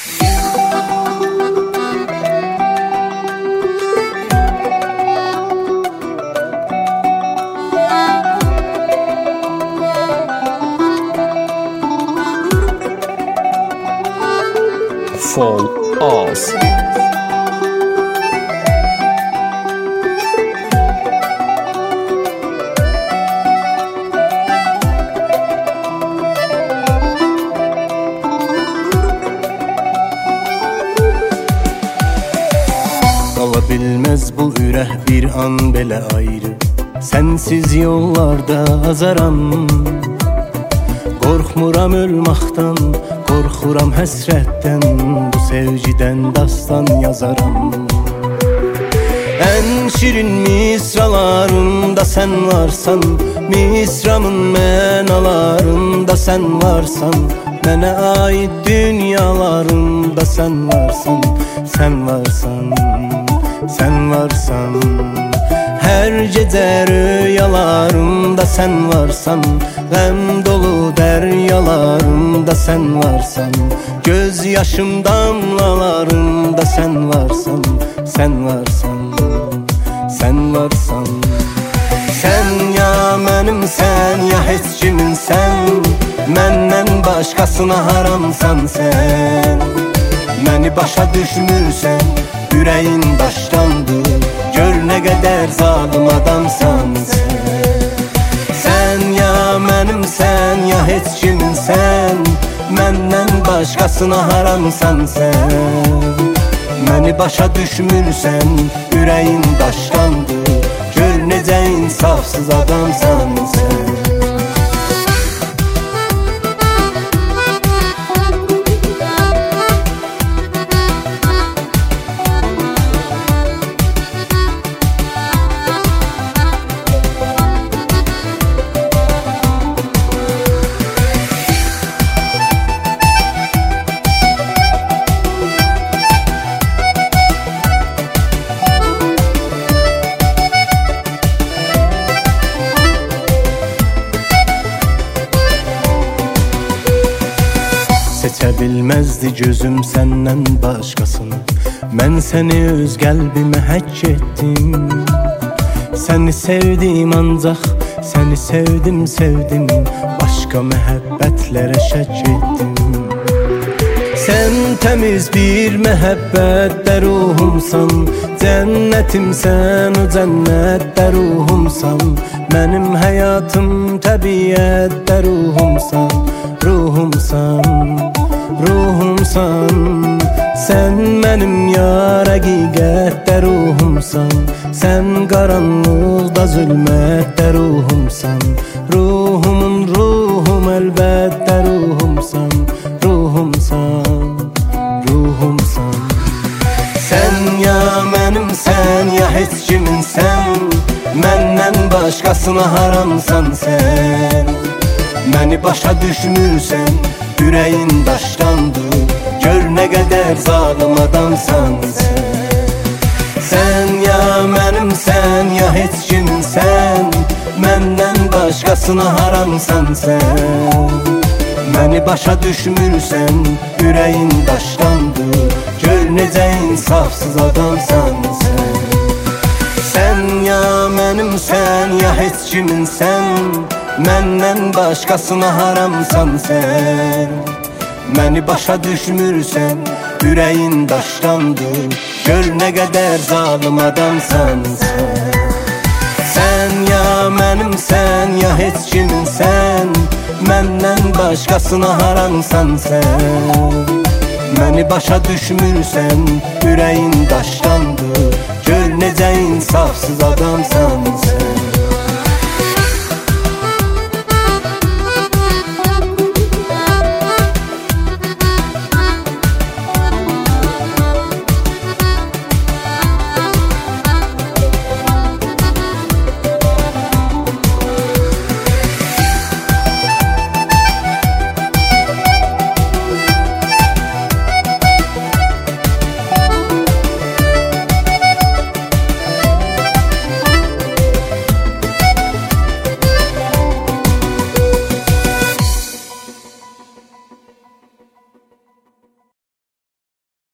Fall Oz. Qala bilməz bu ürək bir an belə ayrı. Sənsiz yollarda azaram. Qorxmuram ölməkdən, qorxuram həsrətdən. Bu sevgidən dastan yazaram. Ən şirin misralarımda sən varsan, misramın mənalarında sən varsan, mənə aid dünyalarımda sən varsan, sən varsan, sən varsan. Hər gecə rüyalarımda sən varsan, qəm dolu dəryalarımda sən varsan, göz yaşım damlalarımda sən varsan, sən varsan, sən varsan. Sən ya mənimsən, ya heç kiminsən, məndən başqasına haramsan sən. Məni başa düşmürsən, ürəyin daşdandır, gör nə qədər zalim adamsan sən. Sən ya mənimsən, ya heç kiminsən, məndən başqasına haramsan sən. Məni başa düşmürsən, ürəyin daşdandır, gör necə insafsız adamsan sən. Seçə bilməzdi gözüm səndən başqasını. Mən səni öz qəlbimə həkk etdim. Səni sevdim ancaq, səni sevdim, sevdim. Başqa məhəbbətlərə şək etdim. Sən təmiz bir məhəbbətdə ruhumsan, cənnətimsən, o cənnətdə ruhumsan. Mənim həyatım təbiətdə ruhumsan, ruhumsan, ruhumsan. Sən mənim yar həqiqətdə ruhumsan, sən qaranlıqda zülmətdə ruhumsan. Ruhumun ruhum əlbəttə ruhumsan, ruhumsan, ruhumsan. Sən ya mənimsən, ya heç kiminsən, məndən başqasına haramsan sən. Məni başa düşmürsən, ürəyin daşdandır, gör nə qədər zalim adamsan sən. Sən ya mənimsən, ya heç kiminsən, məndən başqasına haramsan sən. Məni başa düşmürsən, ürəyin daşdandır, gör necə insafsız adamsan sən. Sən ya mənimsən, ya heç kiminsən, məndən başqasına haramsan sən. Məni başa düşmürsən, ürəyin daşdandır, gör nə qədər zalim adamsan sən. Sən ya mənimsən, ya heç kiminsən, məndən başqasına haramsan sən. Məni başa düşmürsən, ürəyin daşdandır, gör necə insafsız adamsan sən.